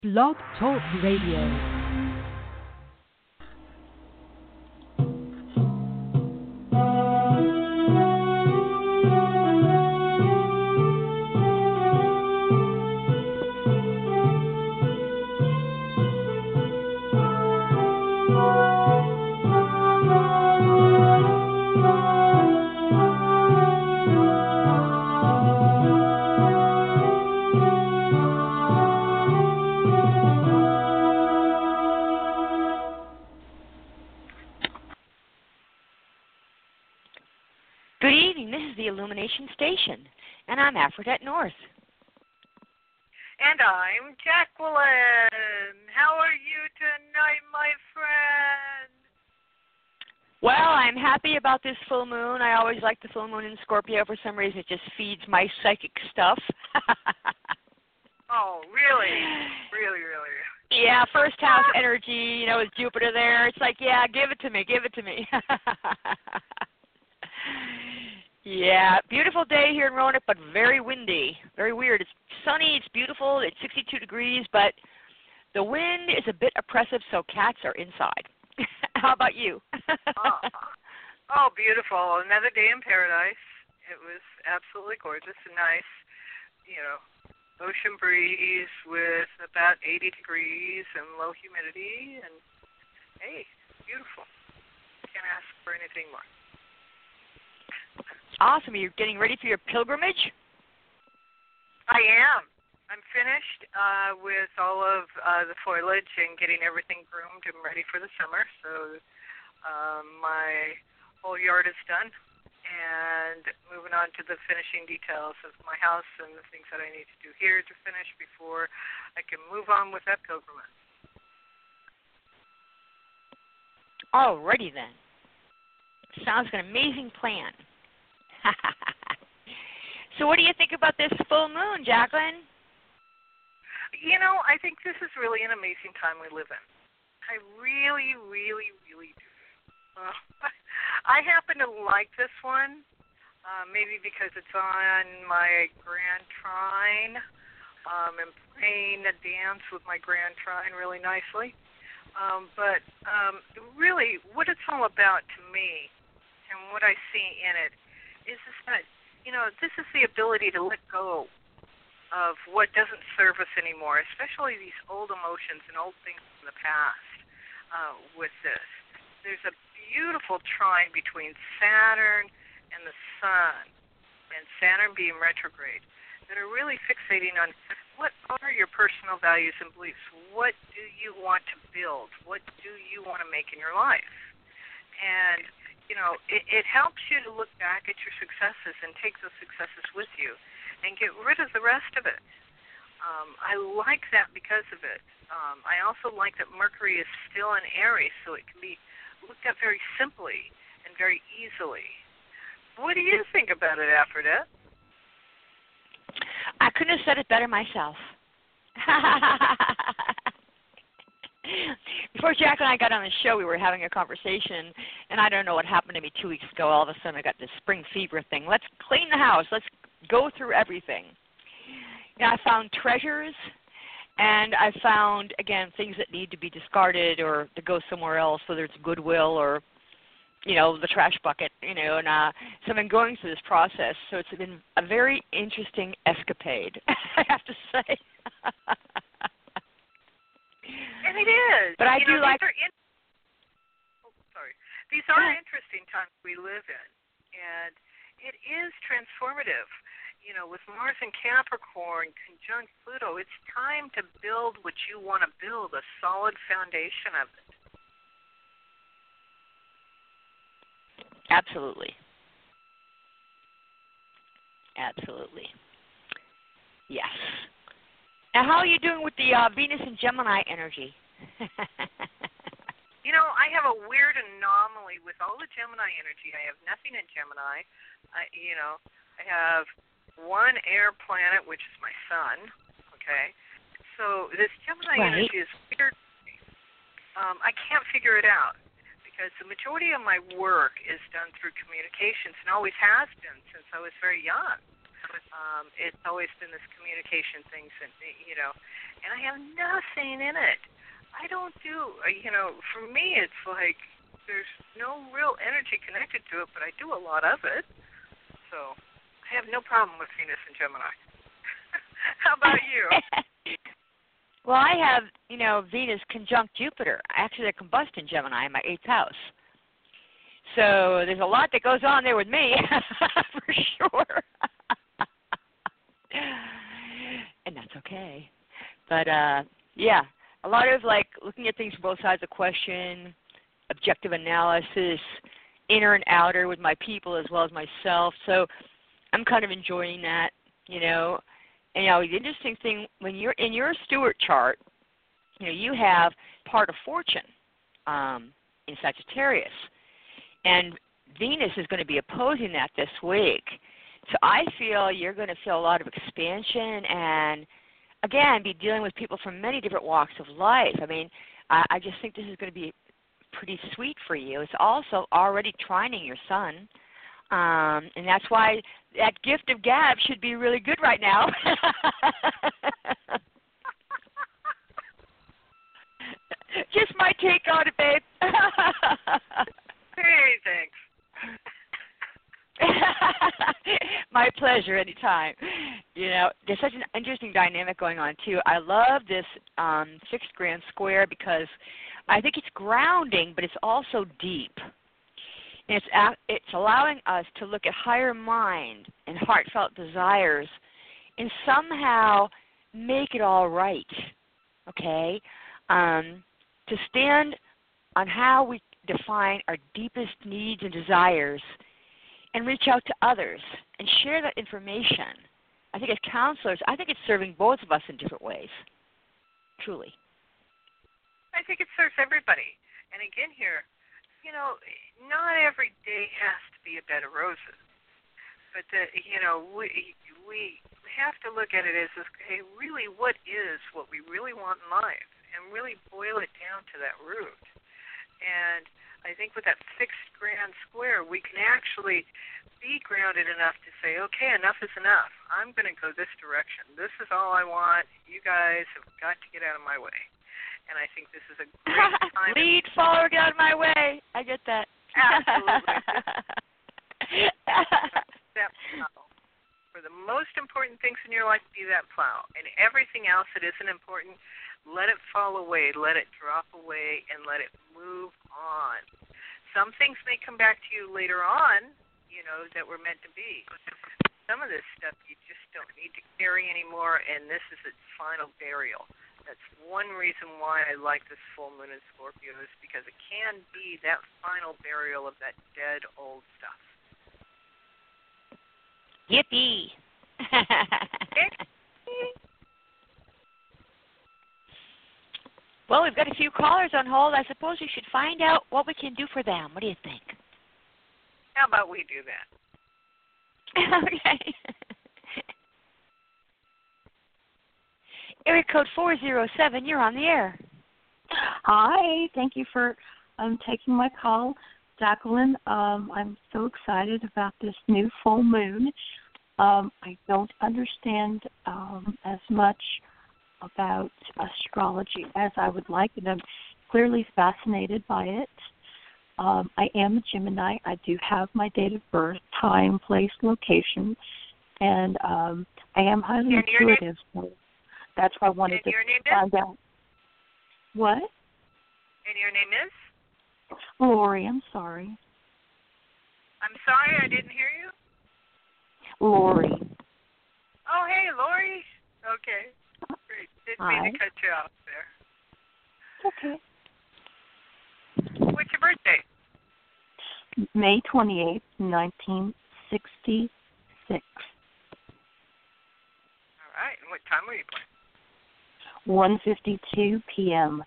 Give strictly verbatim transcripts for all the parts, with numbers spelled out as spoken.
Blog Talk Radio. Good evening. This is the Illumination Station, and I'm Aphrodite North. And I'm Jacqueline. How are you tonight, my friend? Well, I'm happy about this full moon. I always like the full moon in Scorpio. For some reason, it just feeds my psychic stuff. Oh, really? Really, really? Yeah, first house energy, you know, with Jupiter there. It's like, yeah, give it to me, give it to me. Yeah, beautiful day here in Roanoke, but very windy. Very weird. It's sunny, it's beautiful, it's sixty-two degrees, but the wind is a bit oppressive, so cats are inside. How about you? oh, oh, beautiful. Another day in paradise. It was absolutely gorgeous and nice. You know, ocean breeze with about eighty degrees and low humidity, and hey, beautiful. Can't ask for anything more. Awesome. You're getting ready for your pilgrimage? I am. I'm finished uh, with all of uh, the foliage and getting everything groomed and ready for the summer. So um, my whole yard is done, and moving on to the finishing details of my house and the things that I need to do here to finish before I can move on with that pilgrimage. Alrighty then. Sounds like an amazing plan. So what do you think about this full moon, Jacqueline? You know, I think this is really an amazing time we live in. I really, really, really do. Uh, I happen to like this one, uh, maybe because it's on my Grand Trine. Um, I'm playing a dance with my Grand Trine really nicely. Um, but um, really, what it's all about to me and what I see in it is that, you know, this is the ability to let go of what doesn't serve us anymore, especially these old emotions and old things from the past uh, with this. There's a beautiful trine between Saturn and the Sun, and Saturn being retrograde, that are really fixating on what are your personal values and beliefs. What do you want to build? What do you want to make in your life? And you know, it, it helps you to look back at your successes and take those successes with you and get rid of the rest of it. Um, I like that because of it. Um, I also like that Mercury is still in Aries, so it can be looked at very simply and very easily. What do you think about it, Aphrodite? I couldn't have said it better myself. Before Jack and I got on the show, we were having a conversation, and I don't know what happened to me two weeks ago. All of a sudden, I got this spring fever thing. Let's clean the house. Let's go through everything. You know, I found treasures, and I found, again, things that need to be discarded or to go somewhere else, whether it's Goodwill or, you know, the trash bucket, you know. And uh, so I've been going through this process, so it's been a very interesting escapade, I have to say. And it is. But I you do know, like... These are, in... oh, sorry. These are yeah. interesting times we live in. And it is transformative. You know, with Mars and Capricorn conjunct Pluto, it's time to build what you want to build, a solid foundation of it. Absolutely. Absolutely. Yes. Now, how are you doing with the uh, Venus and Gemini energy? You know, I have a weird anomaly with all the Gemini energy. I have nothing in Gemini. I, you know, I have one air planet, which is my sun, okay? So this Gemini right. energy is weird. Um, I can't figure it out because the majority of my work is done through communications and always has been since I was very young. Um, it's always been this communication thing, you know, and I have nothing in it. I don't do, you know, for me it's like there's no real energy connected to it, but I do a lot of it. So I have no problem with Venus and Gemini. How about you? Well, I have, you know, Venus conjunct Jupiter. Actually, I combust in Gemini in my eighth house. So there's a lot that goes on there with me, for sure. And that's okay. But, uh, yeah, a lot of, like, looking at things from both sides of the question, objective analysis, inner and outer with my people as well as myself. So I'm kind of enjoying that, you know. And, you know, the interesting thing, when you're in your Stewart chart, you know, you have part of fortune um, in Sagittarius. And Venus is going to be opposing that this week. So I feel you're going to feel a lot of expansion and, again, be dealing with people from many different walks of life. I mean, I, I just think this is going to be pretty sweet for you. It's also already trining your sun. Um, and that's why that gift of gab should be really good right now. Just my take on it, babe. Hey, thanks. My pleasure, anytime. You know, there's such an interesting dynamic going on, too. I love this um, fixed grand square because I think it's grounding, but it's also deep. And it's, it's allowing us to look at higher mind and heartfelt desires and somehow make it all right, okay? Um, to stand on how we define our deepest needs and desires and reach out to others and share that information. I think as counselors, I think it's serving both of us in different ways, truly. I think it serves everybody. And again here, you know, not every day has to be a bed of roses. But, the, you know, we, we have to look at it as, okay, really what is what we really want in life and really boil it down to that root. And I think with that fixed grand square, we can actually be grounded enough to say, okay, enough is enough. I'm going to go this direction. This is all I want. You guys have got to get out of my way. And I think this is a great time. Lead, follower, get out of my way. I get that. Absolutely. That plow. For the most important things in your life, be that plow. And everything else that isn't important, let it fall away, let it drop away, and let it move on. Some things may come back to you later on, you know, that were meant to be. Some of this stuff you just don't need to carry anymore, and this is its final burial. That's one reason why I like this full moon in Scorpio is because it can be that final burial of that dead old stuff. Yippee! Well, we've got a few callers on hold. I suppose we should find out what we can do for them. What do you think? How about we do that? Okay. Area code four zero seven, you're on the air. Hi, thank you for um, taking my call, Jacqueline. Um, I'm so excited about this new full moon. Um, I don't understand um, as much about astrology as I would like, and I'm clearly fascinated by it. Um, I am a Gemini. I do have my date of birth, time, place, location, and um, I am highly and intuitive. So that's why I wanted and to your name find is? out. What? And your name is? Lori, I'm sorry. I'm sorry, I didn't hear you. Lori. Oh, hey, Lori. Okay, great. Didn't Hi. mean to cut you off there. Okay. What's your birthday? May twenty-eighth, nineteen sixty-six. All right, and what time were you born? one fifty-two p.m.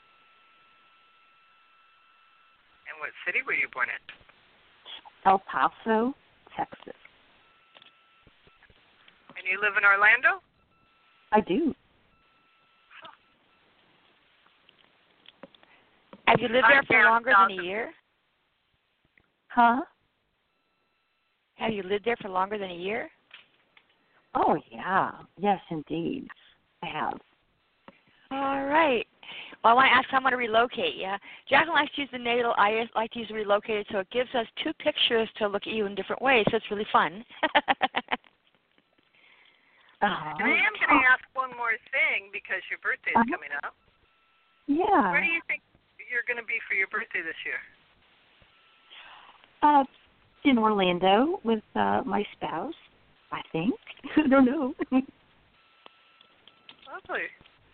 And what city were you born in? El Paso, Texas. And you live in Orlando? I do. Have you lived there for longer than a year? Huh? Have you lived there for longer than a year? Oh, yeah. Yes, indeed. I have. All right. Well, I want to ask how I'm going to relocate you. Jacqueline likes to use the natal. I like to use the relocated, so it gives us two pictures to look at you in different ways, so it's really fun. Uh-huh. And I am going to ask one more thing because your birthday is Uh-huh. coming up. Yeah. Where do you think you're going to be for your birthday this year? Uh, in Orlando with uh, my spouse, I think. I don't know. Lovely.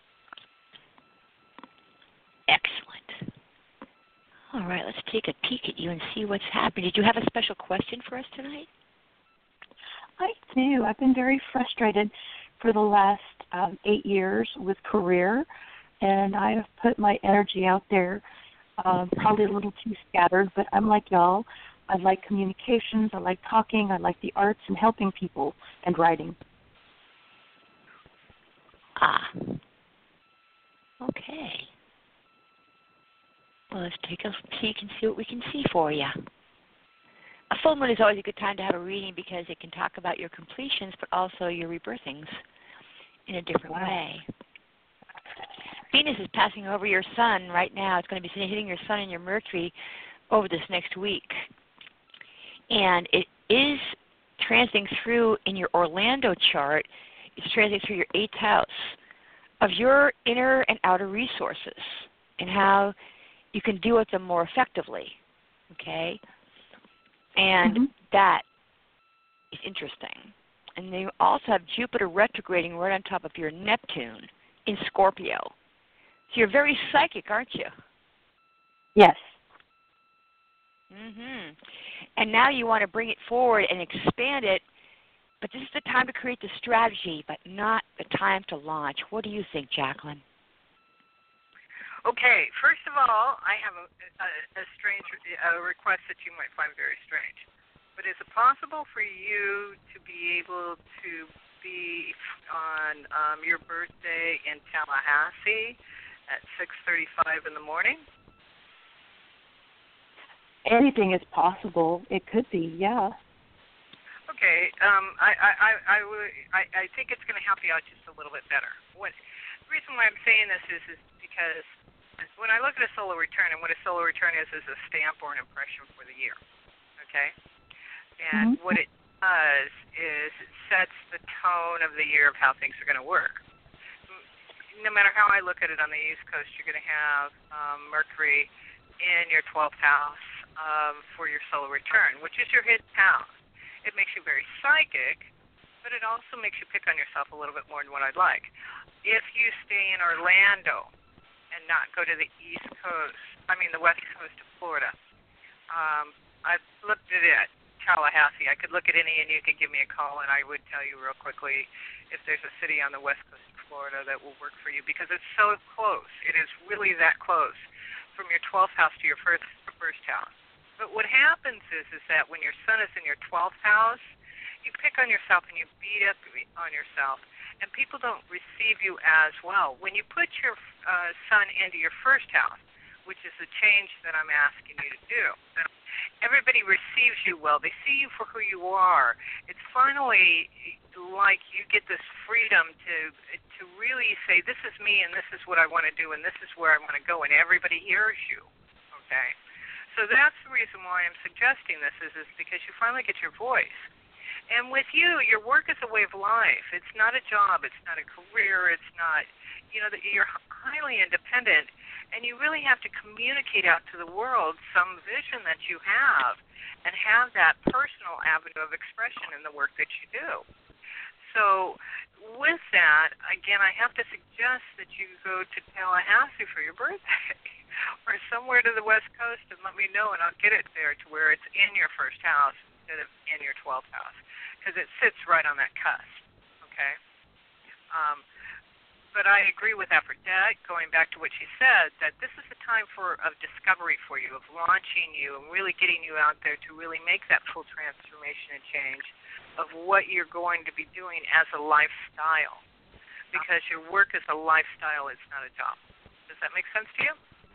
Excellent. All right, let's take a peek at you and see what's happening. Did you have a special question for us tonight? I do. I've been very frustrated for the last um, eight years with career, and I have put my energy out there, um, probably a little too scattered, but I'm like y'all. I like communications. I like talking. I like the arts and helping people and writing. Ah. Okay. Well, let's take a peek and see what we can see for you. A full moon is always a good time to have a reading because it can talk about your completions, but also your rebirthings in a different Wow. way. Venus is passing over your sun right now. It's going to be hitting your sun and your Mercury over this next week. And it is transiting through in your Orlando chart. It's transiting through your eighth house of your inner and outer resources and how you can deal with them more effectively. Okay? And Mm-hmm. that is interesting. And then you also have Jupiter retrograding right on top of your Neptune in Scorpio. So you're very psychic, aren't you? Yes. Mhm. And now you want to bring it forward and expand it, but this is the time to create the strategy, but not the time to launch. What do you think, Jacqueline? Okay, first of all, I have a, a, a strange a request that you might find very strange. But is it possible for you to be able to be on um, your birthday in Tallahassee at six thirty-five in the morning? Anything is possible. It could be, yeah. Okay, um, I, I, I, I, would, I, I think it's going to help you out just a little bit better. What, the reason why I'm saying this is, is because when I look at a solar return, and what a solar return is, is a stamp or an impression for the year, okay? And Mm-hmm. what it does is it sets the tone of the year of how things are going to work. No matter how I look at it on the East Coast, you're going to have um, Mercury in your twelfth house um, for your solar return, which is your hidden house. It makes you very psychic, but it also makes you pick on yourself a little bit more than what I'd like. If you stay in Orlando and not go to the East Coast, I mean the West Coast of Florida, um, I've looked at it, Tallahassee. I could look at any and you could give me a call and I would tell you real quickly if there's a city on the West Coast of Florida that will work for you because it's so close. It is really that close from your twelfth house to your first, first house. But what happens is is that when your sun is in your twelfth house, you pick on yourself and you beat up on yourself, and people don't receive you as well. When you put your uh, sun into your first house, which is the change that I'm asking you to do, everybody receives you well. They see you for who you are. It's finally like you get this freedom to to really say, this is me and this is what I want to do and this is where I want to go, and everybody hears you, okay? So that's the reason why I'm suggesting this is, is because you finally get your voice. And with you, your work is a way of life. It's not a job. It's not a career. It's not, you know, you're highly independent, and you really have to communicate out to the world some vision that you have and have that personal avenue of expression in the work that you do. So with that, again, I have to suggest that you go to Tallahassee for your birthday or somewhere to the West Coast and let me know, and I'll get it there to where it's in your first house instead of in your twelfth house because it sits right on that cusp, okay? Um, but I agree with Aphrodite, going back to what she said, that this is the time for of discovery for you, of launching you and really getting you out there to really make that full transformation and change of what you're going to be doing as a lifestyle, because your work is a lifestyle, it's not a job. Does that make sense to you?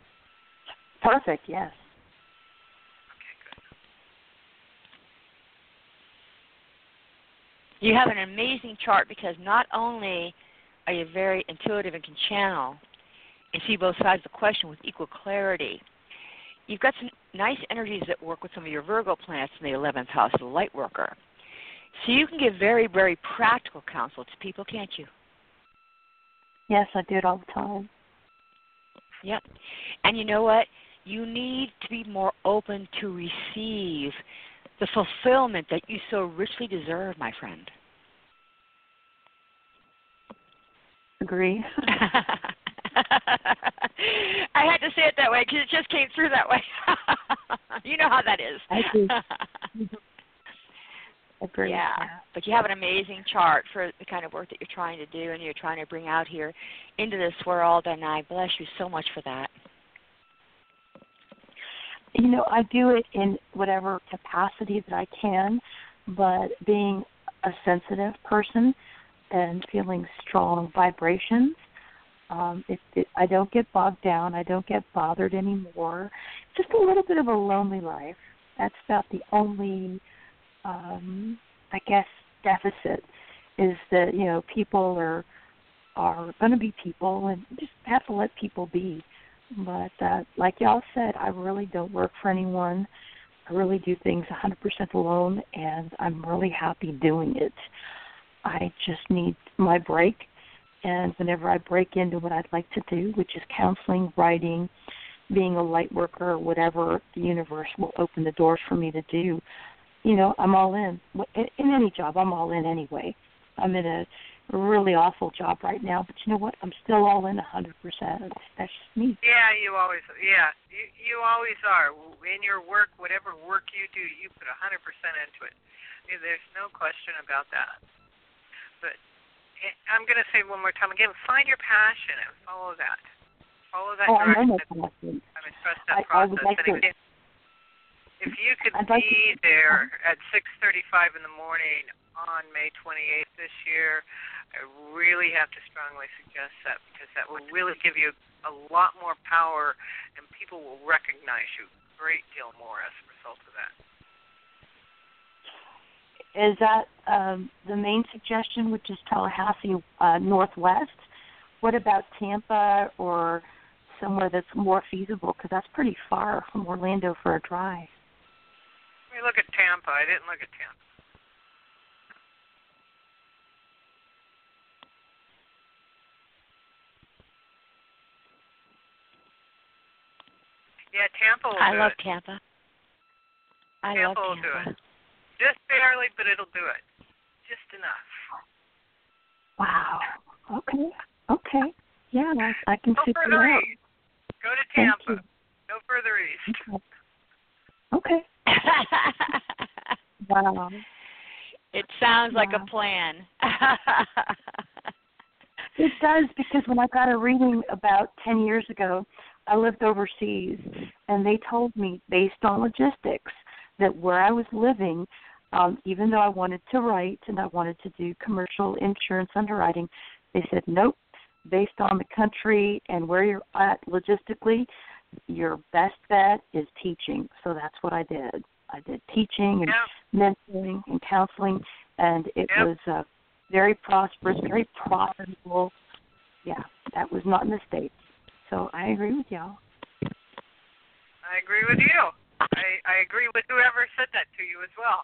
Perfect, yes. Okay, good. You have an amazing chart because not only are you very intuitive and can channel and see both sides of the question with equal clarity, you've got some nice energies that work with some of your Virgo planets in the eleventh house of the light worker. So you can give very, very practical counsel to people, can't you? Yes, I do it all the time. Yep. And you know what? You need to be more open to receive the fulfillment that you so richly deserve, my friend. Agree. I had to say it that way because it just came through that way. You know how that is. I do. Agree. Yeah, but you have an amazing chart for the kind of work that you're trying to do and you're trying to bring out here into this world, and I bless you so much for that. You know, I do it in whatever capacity that I can, but being a sensitive person and feeling strong vibrations, um, it, it, I don't get bogged down. I don't get bothered anymore. Just a little bit of a lonely life. That's about the only, um, I guess, deficit is that, you know, people are are going to be people and just have to let people be. But uh, like y'all said, I really don't work for anyone. I really do things one hundred percent alone, and I'm really happy doing it. I just need my break, and whenever I break into what I'd like to do, which is counseling, writing, being a light worker, or whatever the universe will open the doors for me to do, you know, I'm all in. In any job, I'm all in anyway. I'm in a really awful job right now, but you know what? I'm still all in one hundred percent. That's just me. Yeah, you always, yeah, you, you always are. In your work, whatever work you do, you put one hundred percent into it. There's no question about that. But I'm going to say one more time again, find your passion and follow that. Follow that oh, direction. I know my passion. I mean, trust that I, process. I would like and to, again, if you could I'd be like to, there at six thirty-five in the morning on May twenty-eighth this year, I really have to strongly suggest that, because that will really give you a lot more power and people will recognize you a great deal more as a result of that. Is that um, the main suggestion, which is Tallahassee uh, Northwest? What about Tampa or somewhere that's more feasible? Because that's pretty far from Orlando for a drive. Let me look at Tampa. I didn't look at Tampa. Yeah, Tampa will I do love it. Tampa. I Tampa love will do Tampa. it. Just barely, but it'll do it. Just enough. Wow. Okay. Okay. Yeah, I, I can Go figure further it out. east. Go to Thank Tampa. you. Go further east. Okay. Wow. It sounds like Wow. a plan. It does, because when I got a reading about ten years ago, I lived overseas, and they told me, based on logistics, that where I was living, um, even though I wanted to write and I wanted to do commercial insurance underwriting, they said, nope, based on the country and where you're at logistically, your best bet is teaching. So that's what I did. I did teaching and Yep. mentoring and counseling, and it Yep. was uh, very prosperous, very profitable. Yeah, that was not in the States. So I agree with y'all. I agree with you. I, I agree with whoever said that to you as well.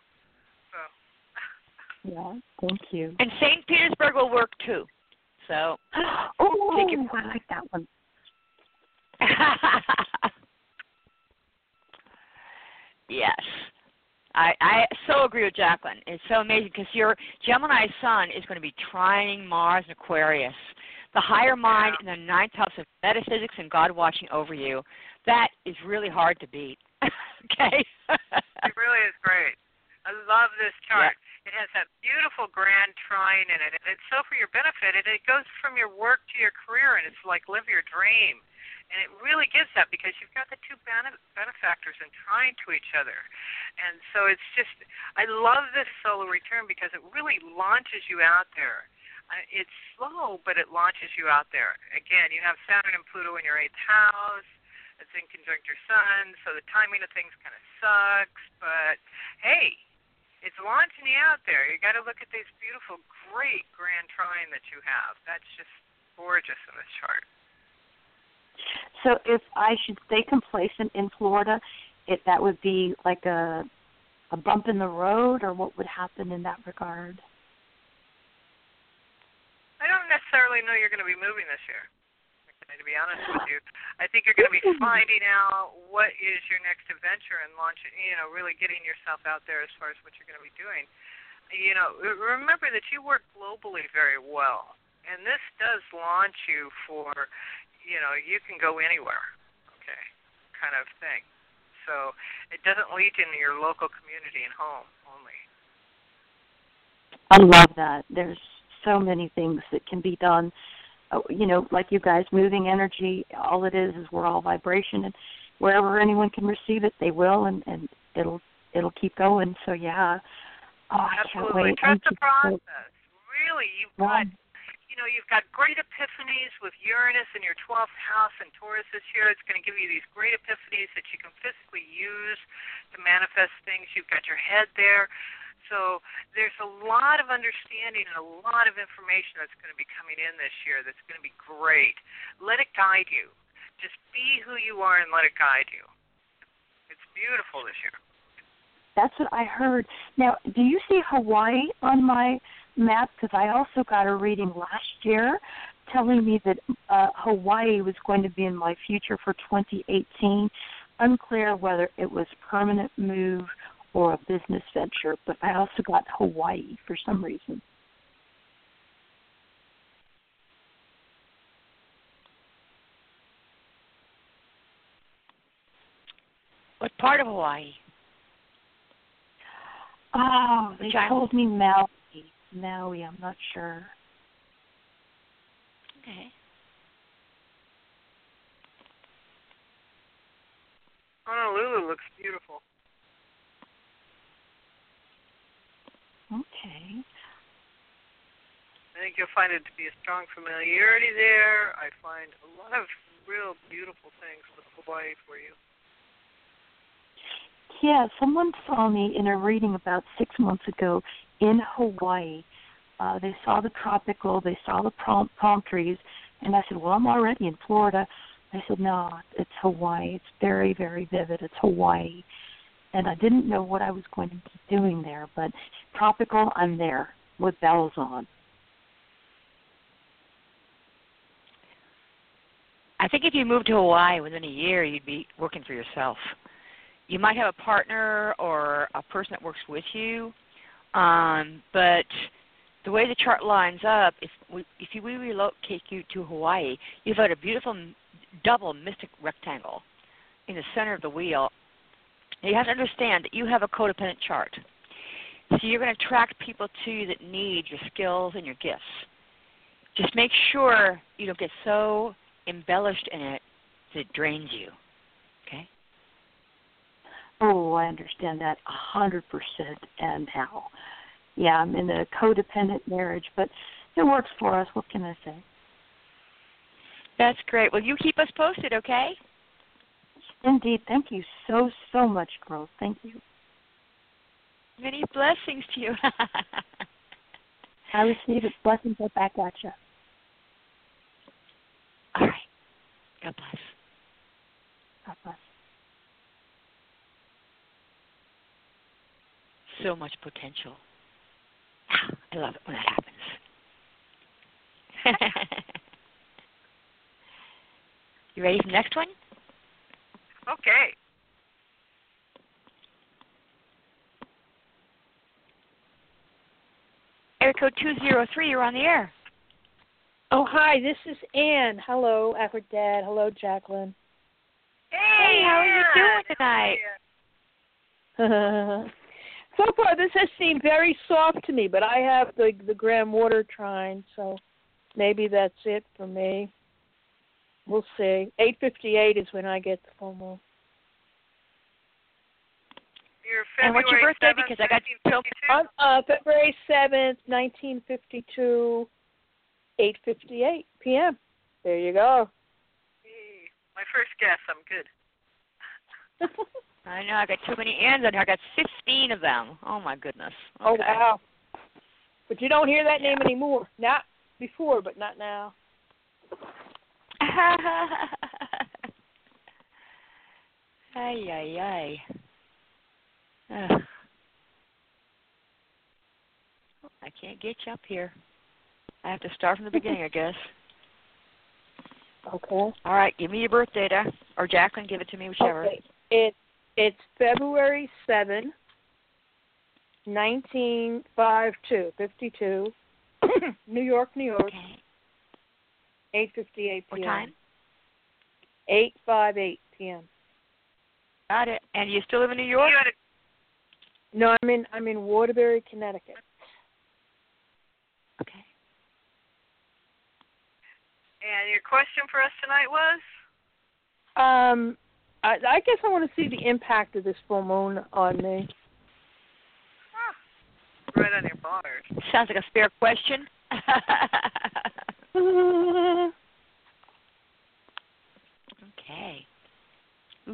So. Yeah, thank you. And Saint Petersburg will work too. So Oh, take your... I like that one. Yes. I, I so agree with Jacqueline. It's so amazing because your Gemini sun is going to be trining Mars and Aquarius. The higher mind in the ninth house of metaphysics and God watching over you. That is really hard to beat. Okay? It really is great. I love this chart. Yeah. It has that beautiful grand trine in it. It's so for your benefit, and it goes from your work to your career, and it's like live your dream. And it really gives that because you've got the two benefactors and trying to each other. And so it's just, I love this solar return because it really launches you out there. Uh, it's slow, but it launches you out there. Again, you have Saturn and Pluto in your eighth house. It's in conjunct your sun, so the timing of things kind of sucks. But, hey, it's launching you out there. You got to look at this beautiful, great grand trine that you have. That's just gorgeous in this chart. So if I should stay complacent in Florida, it that would be like a a bump in the road, or what would happen in that regard? I don't necessarily know you're going to be moving this year. To be honest with you, I think you're going to be finding out what is your next adventure and launching, you know, really getting yourself out there as far as what you're going to be doing. You know, remember that you work globally very well, and this does launch you for, you know, you can go anywhere, okay, kind of thing. So it doesn't lead into your local community and home only. I love that. There's so many things that can be done. You know, like you guys, moving energy, all it is is we're all vibration, and wherever anyone can receive it, they will, and, and it'll it'll keep going. So, yeah. Oh, I can't Absolutely. wait. Trust the process. Really, you've Well, got, you know, you've got great epiphanies with Uranus in your twelfth house and Taurus this year. It's going to give you these great epiphanies that you can physically use to manifest things. You've got your head there. So there's a lot of understanding and a lot of information that's going to be coming in this year that's going to be great. Let it guide you. Just be who you are and let it guide you. It's beautiful this year. That's what I heard. Now, do you see Hawaii on my map? Because I also got a reading last year telling me that uh, Hawaii was going to be in my future for twenty eighteen. Unclear whether it was permanent move or a business venture, but I also got Hawaii for some reason. What part of Hawaii? Oh, they Which told me Maui. Maui, I'm not sure. Okay. Honolulu looks beautiful. Okay. I think you'll find it to be a strong familiarity there. I find a lot of real beautiful things with Hawaii for you. Yeah, someone saw me in a reading about six months ago in Hawaii. Uh, they saw the tropical, they saw the palm, palm trees, and I said, well, I'm already in Florida. I said, no, it's Hawaii. It's very, very vivid. It's Hawaii. And I didn't know what I was going to be doing there, but tropical, I'm there with bells on. I think if you moved to Hawaii within a year, you'd be working for yourself. You might have a partner or a person that works with you, um, but the way the chart lines up, if we, if we relocate you to Hawaii, you've got a beautiful double mystic rectangle in the center of the wheel. Now you have to understand that you have a codependent chart. So you're going to attract people to you that need your skills and your gifts. Just make sure you don't get so embellished in it that it drains you. Okay? Oh, I understand that a hundred percent and how. Yeah, I'm in a codependent marriage, but it works for us. What can I say? That's great. Well, you keep us posted, okay? Indeed. Thank you so, so much, girls. Thank you. Many blessings to you. I receive it. Blessings right back at you. All right. God bless. God bless. So much potential. I love it when that happens. You ready for the next one? Okay. Area code two zero three, you're on the air. Oh, hi, this is Ann. Hello, Edward Dad. Hello, Jacqueline. Hey, Hey, how are you doing tonight? So far, this has seemed very soft to me, but I have the the Grand Water Trine, so maybe that's it for me. We'll see. eight fifty-eight is when I get the full moon. Your And what's your birthday? February Because I got seventh, On uh, February seventh, nineteen fifty-two, eight fifty-eight p.m. There you go. Hey, my first guess. I'm good. I know, I got too many ands on here. I got fifteen of them. Oh, my goodness. Okay. Oh, wow. But you don't hear that Yeah. name anymore. Not before, but not now. Ay, ay, ay. Ugh. I can't get you up here. I have to start from the beginning, I guess. Okay. All right, give me your birth data. Or Jacqueline, give it to me, whichever. Okay. It, it's February seventh, nineteen fifty-two, fifty-two, New York, New York, Okay. eight fifty-eight What p.m. time? eight fifty-eight p.m. Got it. And you still live in New York? You had a, No, I'm in I'm in Waterbury, Connecticut. Okay. and your question for us tonight was? Um, I, I guess I want to see the impact of this full moon on me. Huh. Right on your bars. Sounds like a fair question. Okay. Oof.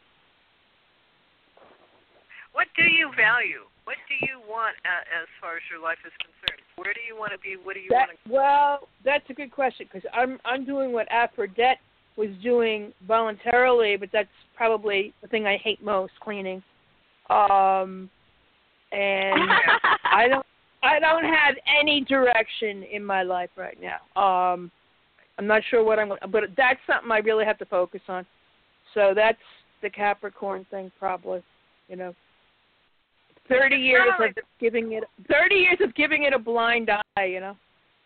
What do you value? What do you want uh, as far as your life is concerned? Where do you want to be? What do you That, want to? well, that's a good question because I'm I'm doing what Aphrodite was doing voluntarily, but that's probably the thing I hate most, cleaning. Um, and I don't I don't have any direction in my life right now. Um, I'm not sure what I'm, but that's something I really have to focus on. So that's the Capricorn thing, probably. You know, thirty It's years not only of the- giving it thirty years of giving it a blind eye. You know.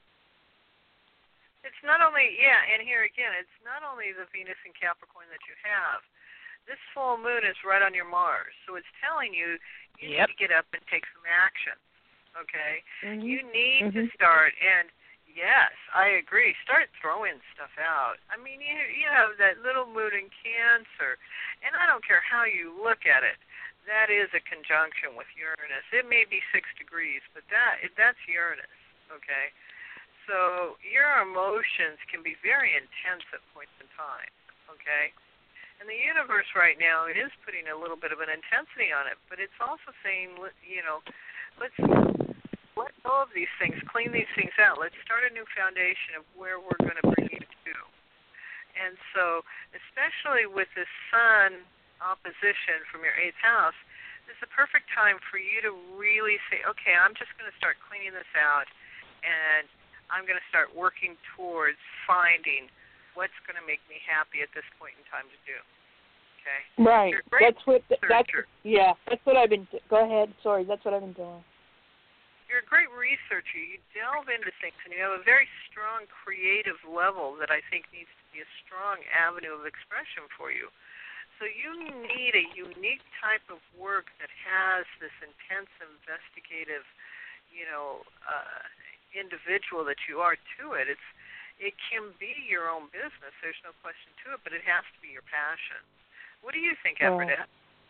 It's not only, yeah, and here again, it's not only the Venus and Capricorn that you have. This full moon is right on your Mars, so it's telling you you Yep. need to get up and take some action. Okay, Mm-hmm. you need Mhm. to start, and yes, I agree. Start throwing stuff out. I mean, you you have that little moon in Cancer, and I don't care how you look at it. That is a conjunction with Uranus. It may be six degrees, but that that's Uranus. Okay. So your emotions can be very intense at points in time, okay? And the universe right now is putting a little bit of an intensity on it, but it's also saying, you know, let's let go of these things, clean these things out. Let's start a new foundation of where we're going to bring you to. And so, especially with this Sun opposition from your eighth house, this is a perfect time for you to really say, okay, I'm just going to start cleaning this out, and I'm going to start working towards finding what's going to make me happy at this point in time to do. Okay? Right. You're a great That's what. That's researcher. yeah. That's what I've been. Go ahead. Sorry. That's what I've been doing. You're a great researcher. You delve into things, and you have a very strong creative level that I think needs to be a strong avenue of expression for you. So you need a unique type of work that has this intense investigative, you know, uh, individual that you are to it. It's it can be your own business. There's no question to it, but it has to be your passion. What do you think, Aphrodite?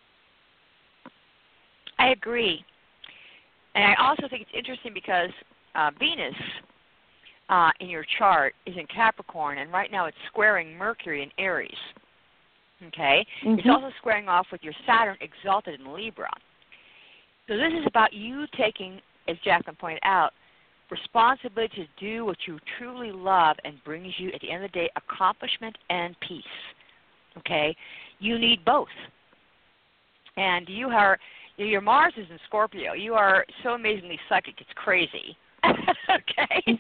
I agree. And I also think it's interesting because uh, Venus uh, in your chart is in Capricorn, and right now it's squaring Mercury in Aries. Okay? Mm-hmm. It's also squaring off with your Saturn exalted in Libra. So this is about you taking, as Jacqueline pointed out, responsibility to do what you truly love and brings you, at the end of the day, accomplishment and peace. Okay? You need both. And you are, your Mars is in Scorpio. You are so amazingly psychic, it's crazy. Okay?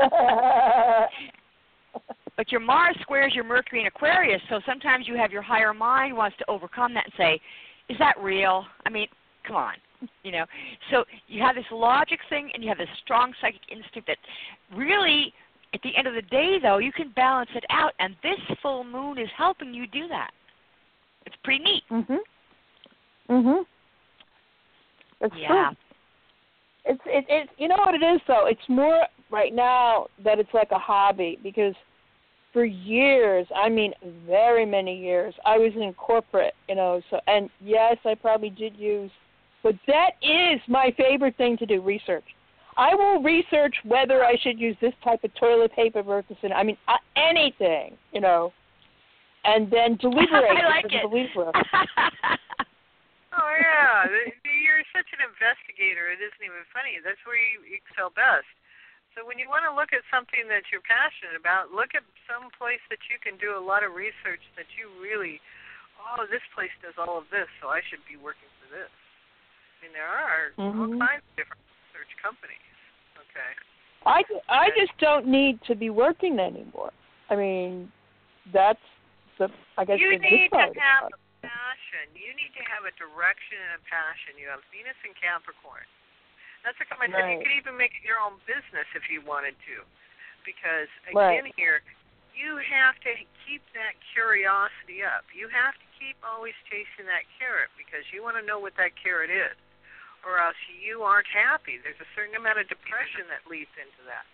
But your Mars squares your Mercury in Aquarius, so sometimes you have your higher mind wants to overcome that and say, is that real? I mean, come on. You know, so you have this logic thing and you have this strong psychic instinct that really, at the end of the day, though, you can balance it out, and this full moon is helping you do that. It's pretty neat. Mhm. Mhm. That's Yeah. true. It's it it you know what it is though. It's more right now that it's like a hobby because for years, I mean, very many years, I was in corporate. You know, so and yes, I probably did use. But that is my favorite thing to do, research. I will research whether I should use this type of toilet paper versus, I mean, uh, anything, you know, and then deliberate. I like it. Deliberate. yeah, you're such an investigator. It isn't even funny. That's where you excel best. So when you want to look at something that you're passionate about, look at some place that you can do a lot of research that you really, oh, this place does all of this, so I should be working for this. I mean, there are mm-hmm. all kinds of different research companies. Okay. I, I just don't need to be working anymore. I mean, that's the, I guess, you the need good part to have a passion. You need to have a direction and a passion. You have Venus in Capricorn. That's a comment. Right. You could even make it your own business if you wanted to, because again, right. here you have to keep that curiosity up. You have to keep always chasing that carrot because you want to know what that carrot is, or else you aren't happy. There's a certain amount of depression that leads into that.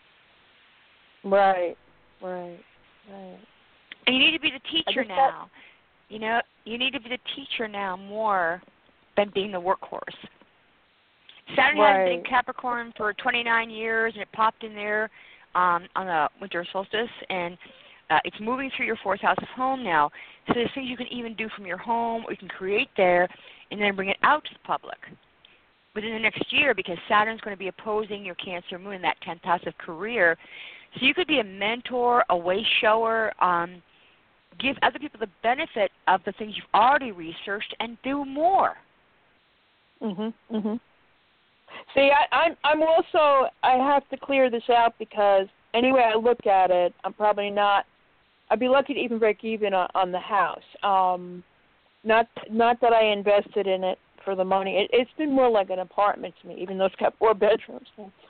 Right, right, right. And you need to be the teacher now. That... You know, you need to be the teacher now more than being the workhorse. Saturn right. has been in Capricorn for twenty-nine years, and it popped in there um, on the winter solstice, and uh, it's moving through your fourth house of home now. So there's things you can even do from your home, or you can create there, and then bring it out to the public within the next year, because Saturn's going to be opposing your Cancer moon in that tenth house of career. So you could be a mentor, a way shower, um, give other people the benefit of the things you've already researched, and do more. Mhm. Mhm. See, I, I'm I'm also I have to clear this out because anyway I look at it, I'm probably not. I'd be lucky to even break even on, on the house. Um, not not that I invested in it for the money. It, it's been more like an apartment to me, even though it's got four bedrooms.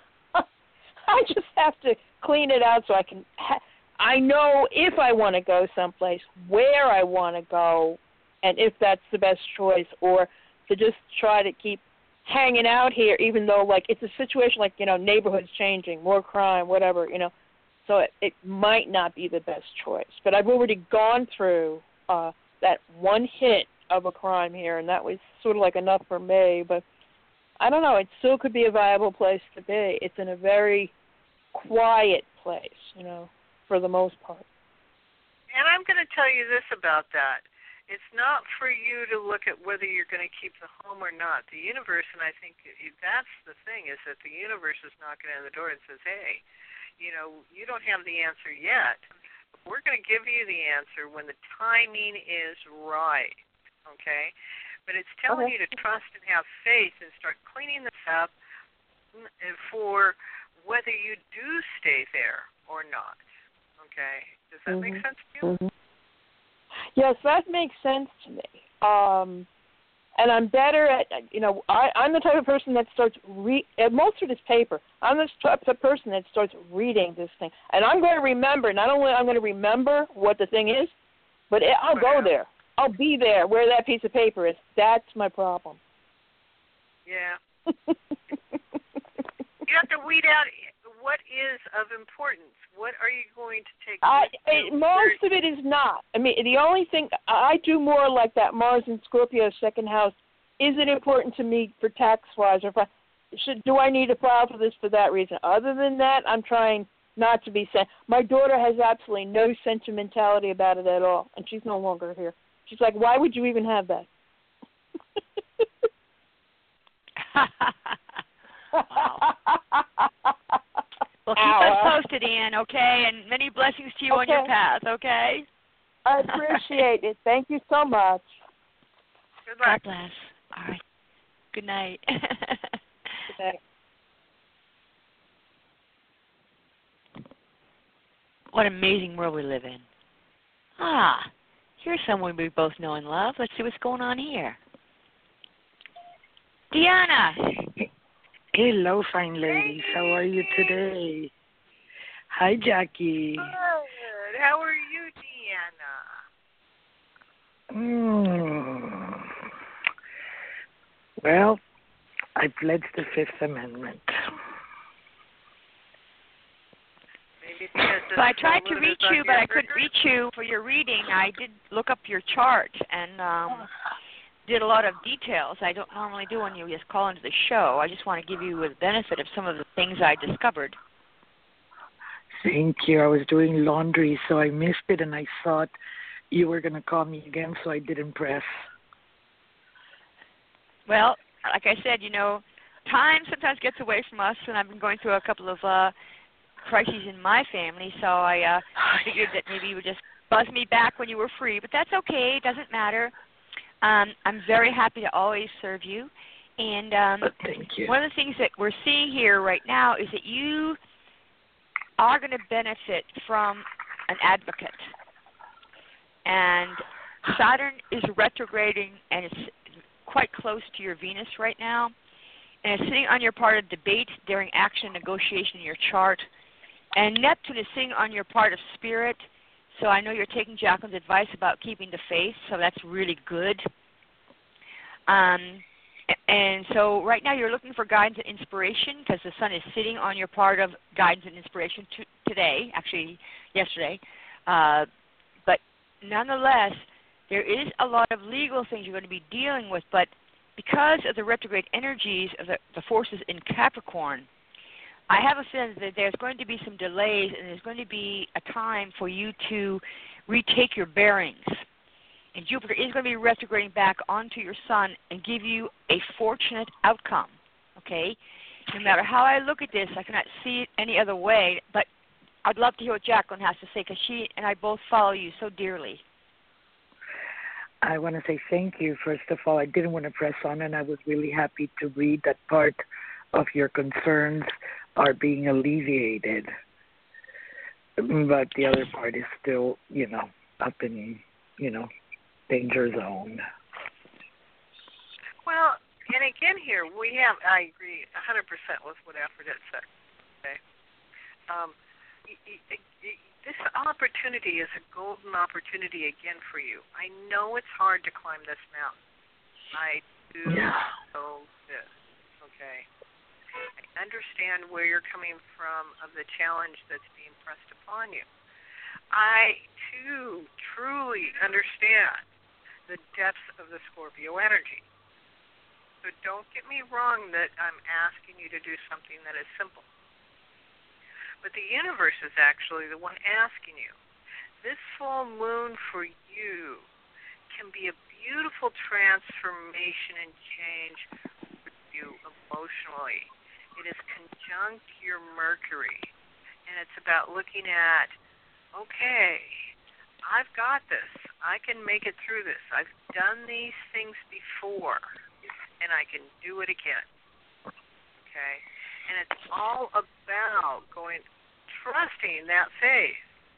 I just have to clean it out so I can. Ha- I know if I want to go someplace, where I want to go, and if that's the best choice, or to just try to keep hanging out here, even though, like, it's a situation like, you know, neighborhoods changing, more crime, whatever, you know. So it, it might not be the best choice. But I've already gone through uh, that one hit of a crime here, and that was sort of like enough for me. But I don't know. It still could be a viable place to be. It's in a very quiet place, you know, for the most part. And I'm going to tell you this about that. It's not for you to look at whether you're going to keep the home or not. The universe, and I think that's the thing, is that the universe is knocking on the door and says, hey, you know, you don't have the answer yet. We're going to give you the answer when the timing is right, okay? But it's telling okay. you to trust and have faith and start cleaning this up for whether you do stay there or not, okay? Does that mm-hmm. make sense to you? Mm-hmm. Yes, that makes sense to me. Um, and I'm better at, you know, I, I'm the type of person that starts, re- most of this paper, I'm the type of person that starts reading this thing. And I'm going to remember, not only I'm going to remember what the thing is, but it, I'll go there. I'll be there where that piece of paper is. That's my problem. Yeah. You have to weed out what is of importance. What are you going to take? I, it, most of it is not. I mean, the only thing, I do more like that Mars and Scorpio second house. Is it important to me for tax-wise? Or if should, do I need to file for this for that reason? Other than that, I'm trying not to be sent. My daughter has absolutely no sentimentality about it at all, and she's no longer here. She's like, why would you even have that? Wow. Well, keep Ow. us posted, Ann, okay? And many blessings to you okay. on your path, okay? I appreciate it. Thank you so much. Good luck. God bless. All right. Good night. Good night. What an amazing world we live in. Ah, here's someone we both know and love. Let's see what's going on here. Deanna. Hello, fine ladies. How are you today? Hi, Jackie. Good. How are you, Deanna? Mm. Well, I pledged the Fifth Amendment. Maybe so I tried to reach you, but I couldn't reach you for your reading. I did look up your chart and um, did a lot of details I don't normally do when you just call into the show. I just want to give you the benefit of some of the things I discovered. Thank you. I was doing laundry, so I missed it, and I thought you were going to call me again, so I didn't press. Well, like I said, you know, time sometimes gets away from us, and I've been going through a couple of uh, crises in my family, so I uh, figured that maybe you would just buzz me back when you were free, but that's okay. It doesn't matter. Um, I'm very happy to always serve you. And um, Thank you. one of the things that we're seeing here right now is that you are going to benefit from an advocate. And Saturn is retrograding, and it's quite close to your Venus right now. And it's sitting on your part of debate, daring action, negotiation in your chart. And Neptune is sitting on your part of spirit. So I know you're taking Jacqueline's advice about keeping the faith, so that's really good. Um, and so right now you're looking for guidance and inspiration because the sun is sitting on your part of guidance and inspiration to, today, actually yesterday. Uh, but nonetheless, there is a lot of legal things you're going to be dealing with, but because of the retrograde energies of the, the forces in Capricorn, I have a sense that there's going to be some delays and there's going to be a time for you to retake your bearings. And Jupiter is going to be retrograding back onto your sun and give you a fortunate outcome, okay? No matter how I look at this, I cannot see it any other way, but I'd love to hear what Jacqueline has to say because she and I both follow you so dearly. I want to say thank you. First of all, I didn't want to press on, and I was really happy to read that part of your concerns are being alleviated. But the other part is still, you know, up in, you know, danger zone. Well, and again here, we have, I agree one hundred percent with what Aphrodite said. Okay. Um, y- y- y- this opportunity is a golden opportunity again for you. I know it's hard to climb this mountain. I do Yeah. know this, okay? I understand where you're coming from of the challenge that's being pressed upon you. I, too, truly understand the depths of the Scorpio energy. So don't get me wrong that I'm asking you to do something that is simple. But the universe is actually the one asking you. This full moon for you can be a beautiful transformation and change for you emotionally. It is conjunct your Mercury, and it's about looking at, okay, I've got this. I can make it through this. I've done these things before, and I can do it again. Okay? And it's all about going, trusting that faith.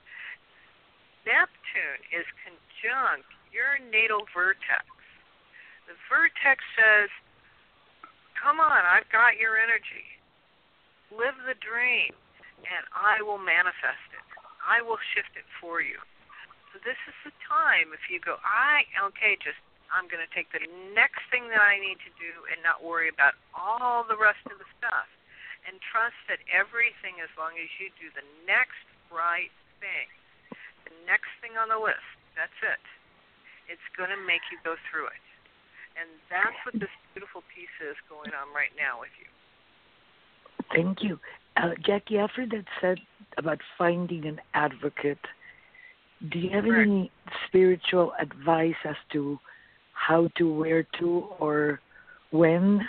Neptune is conjunct your natal vertex. The vertex says, come on, I've got your energy. Live the dream, and I will manifest it. I will shift it for you. So this is the time if you go, I, okay, just, I'm going to take the next thing that I need to do and not worry about all the rest of the stuff. And trust that everything, as long as you do the next right thing, the next thing on the list, that's it. It's going to make you go through it. And that's what this beautiful piece is going on right now with you. Thank you. Uh, Jackie, after that said about finding an advocate, do you have Correct. any spiritual advice as to how to, where to, or when?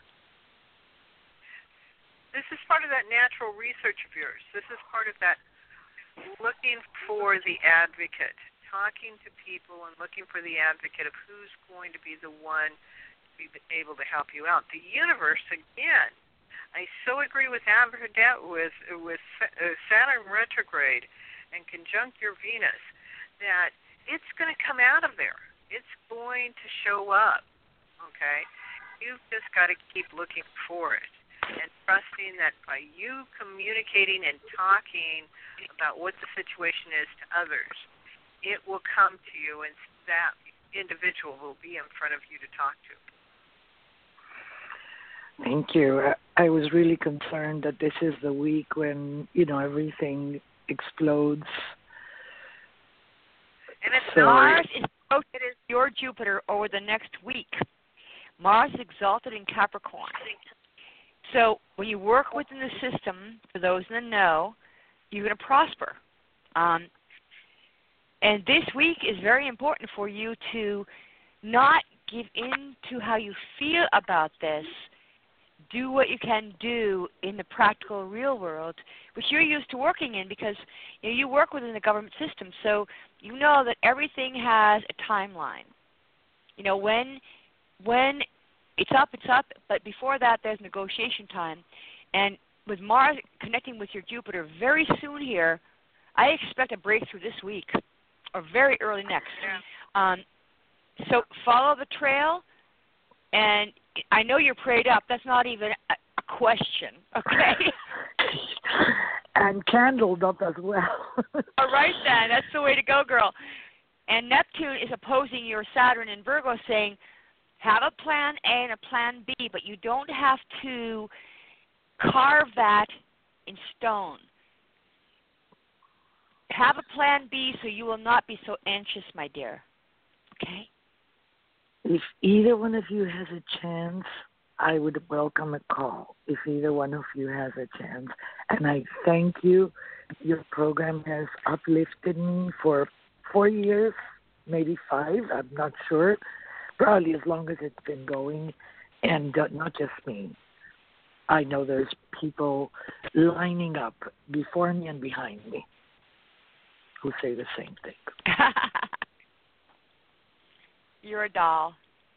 This is part of that natural research of yours. This is part of that looking for the advocate, talking to people and looking for the advocate of who's going to be the one to be able to help you out. The universe, again, I so agree with Aphrodite, with, with Saturn retrograde and conjunct your Venus, that it's going to come out of there. It's going to show up, okay? You've just got to keep looking for it and trusting that by you communicating and talking about what the situation is to others, it will come to you and that individual will be in front of you to talk to. Thank you. I was really concerned that this is the week when, you know, everything explodes. And it's So- Mars is rotated your Jupiter over the next week. Mars is exalted in Capricorn. So when you work within the system, for those in the know, you're going to prosper. Um, and this week is very important for you to not give in to how you feel about this. Do what you can do in the practical real world, which you're used to working in because you know, you work within the government system, so you know that everything has a timeline. You know, when when it's up, it's up, but before that there's negotiation time. And with Mars connecting with your Jupiter very soon here, I expect a breakthrough this week or very early next. Yeah. Um, so follow the trail, and I know you're prayed up. That's not even a, a question, okay? And candled up as well. All right, then. That's the way to go, girl. And Neptune is opposing your Saturn in Virgo, saying have a plan A and a plan B, but you don't have to carve that in stone. Have a plan B so you will not be so anxious, my dear. Okay? If either one of you has a chance, I would welcome a call. If either one of you has a chance. And I thank you. Your program has uplifted me for four years, maybe five, I'm not sure. Probably as long as it's been going. And uh, not just me. I know there's people lining up before me and behind me who say the same thing. You're a doll.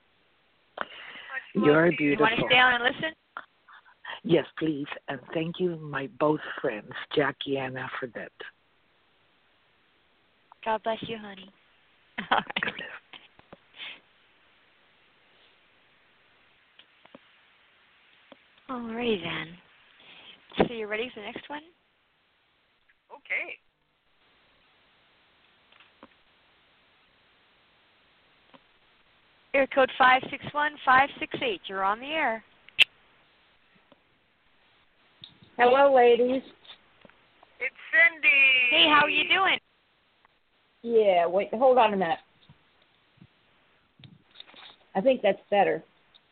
You're beautiful. You want to stay on and listen? Yes, please. And thank you, my both friends, Jackie and Aphrodite. God bless you, honey. All right. Alrighty then. So you ready for the next one? Okay. Air code five six one five six eight. You're on the air. Hello, ladies. It's Cindy. Hey, how are you doing? Yeah, wait, hold on a minute. I think that's better.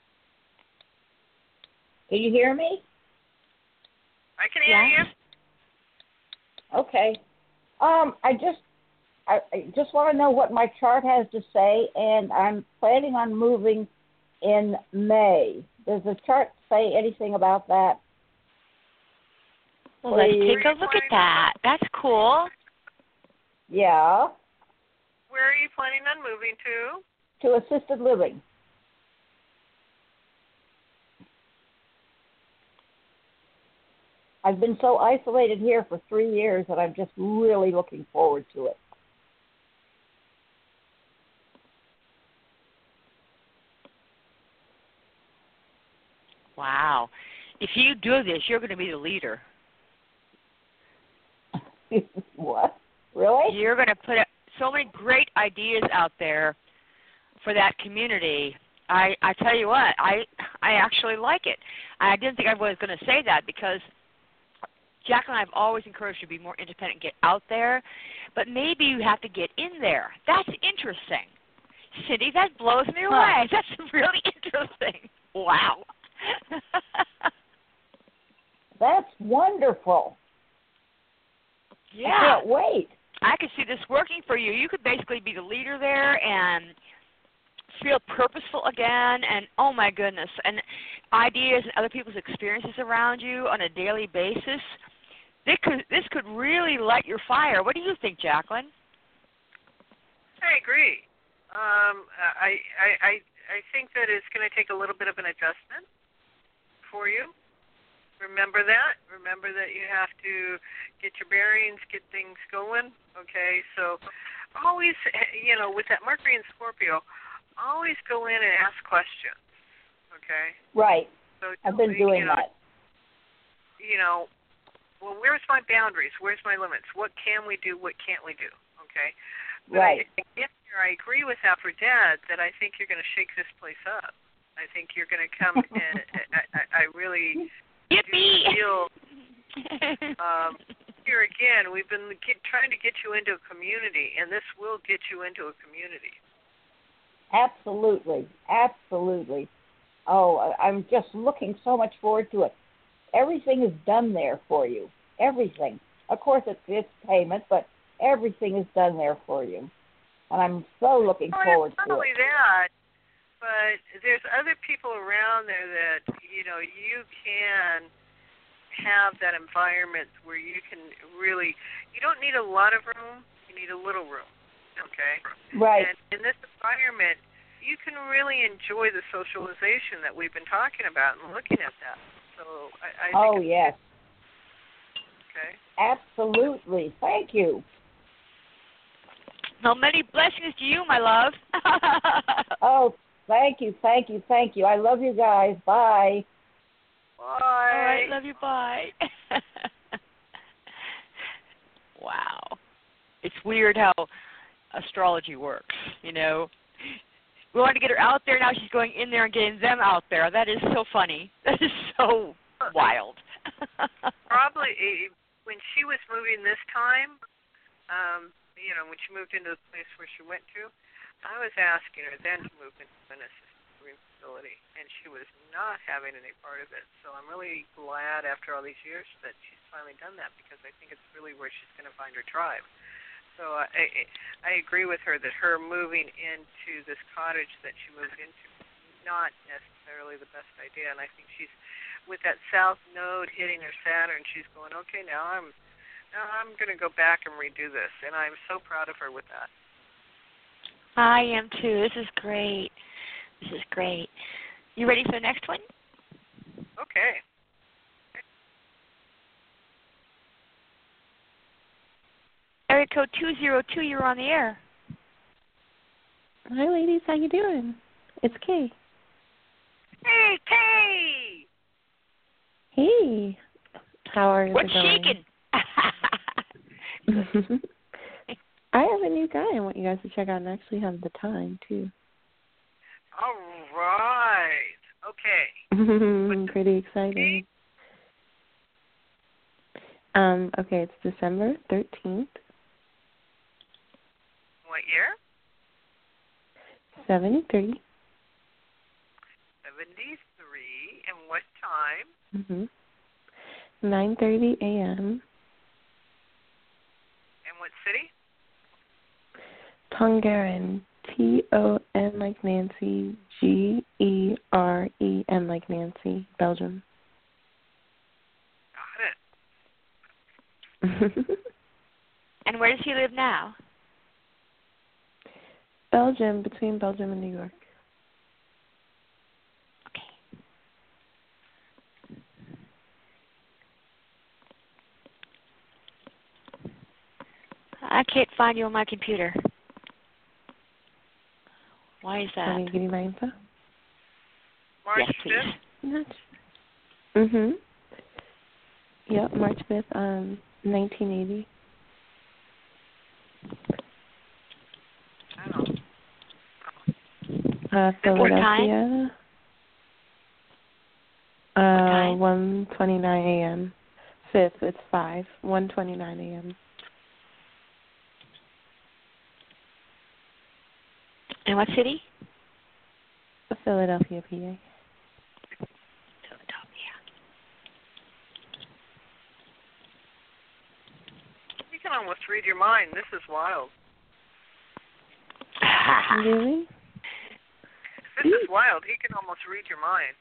Can you hear me? I can hear Yes. you. Okay. Um, I just I, I just want to know what my chart has to say, and I'm planning on moving in May. Does the chart say anything about that? Well, let's Please. take a look at that. That's cool. Yeah, Where are you planning on moving to? to assisted living. I've been so isolated here for three years that I'm just really looking forward to it. Wow. If you do this, you're going to be the leader. What? Really? You're going to put so many great ideas out there for that community. I, I tell you what, I I actually like it. I didn't think I was going to say that because Jack and I have always encouraged you to be more independent, get out there, but maybe you have to get in there. That's interesting. Cindy, that blows me away. That's really interesting. Wow. That's wonderful. Yeah. I can't wait. I could see this working for you. You could basically be the leader there and feel purposeful again, and oh my goodness, and ideas and other people's experiences around you on a daily basis. This could, this could really light your fire. What do you think, Jacqueline? I agree. Um, I, I, I, I think that it's going to take a little bit of an adjustment for you. Remember that. Remember that you have to get your bearings, get things going. Okay, so always, you know, with that Mercury and Scorpio, always go in and ask questions. Okay. Right. So I've been you doing know, that. You know, well, where's my boundaries? Where's my limits? What can we do? What can't we do? Okay. But Right. I, again, I agree with Aphrodite that I think you're going to shake this place up. I think you're going to come in. I, I, I really. Yippee! Feel, um, here again, we've been get, trying to get you into a community, and this will get you into a community. Absolutely. Absolutely. Oh, I- I'm just looking so much forward to it. Everything is done there for you. Everything. Of course, it's, it's payment, but everything is done there for you. And I'm so looking Oh, forward not to only it. that, but there's other people around there that, you know, you can have that environment where you can really, you don't need a lot of room, you need a little room, okay? Right. And in this environment, you can really enjoy the socialization that we've been talking about and looking at that. So I, I think Oh, it's, yes. okay. Absolutely. Thank you. Well, many blessings to you, my love. Oh, thank you, thank you, thank you. I love you guys. Bye. Bye. All right, love you. Bye. Wow. It's weird how astrology works, you know. We wanted to get her out there. Now she's going in there and getting them out there. That is so funny. That is so wild. Probably eh, when she was moving this time, um, you know, when she moved into the place where she went to, I was asking her then to move into an assisted living facility, and she was not having any part of it. So I'm really glad after all these years that she's finally done that, because I think it's really where she's going to find her tribe. So uh, I, I agree with her that her moving into this cottage that she moved into is not necessarily the best idea. And I think she's, with that south node hitting her Saturn, she's going, okay, now I'm now I'm going to go back and redo this. And I'm so proud of her with that. I am too. This is great. This is great. You ready for the next one? Okay. Area code two zero two, you're on the air. Hi, ladies. How you doing? It's Kay. Hey, Kay! Hey. How are you What's going? shaking? I have a new guy I want you guys to check out, and actually have the time, too. All right. Okay. Pretty exciting. Um, okay, it's December thirteenth. What year? seventy-three. seventy-three. And what time? Mm-hmm. nine thirty a.m. And what city? Tongeren. T O N like Nancy, G E R E N like Nancy, Belgium. Got it. And where does he live now? Belgium, between Belgium and New York. Okay. I can't find you on my computer. Why is that? Want me to give you my info? March Yes, please. Not. Mhm. Yep, March fifth, um, nineteen eighty. I don't know. Uh, Philadelphia. Uh, time? one twenty-nine a.m. Fifth, it's five. One twenty-nine a.m. And what city? Philadelphia, P A. Philadelphia. You can almost read your mind. This is wild. Really? This is wild. He can almost read your mind.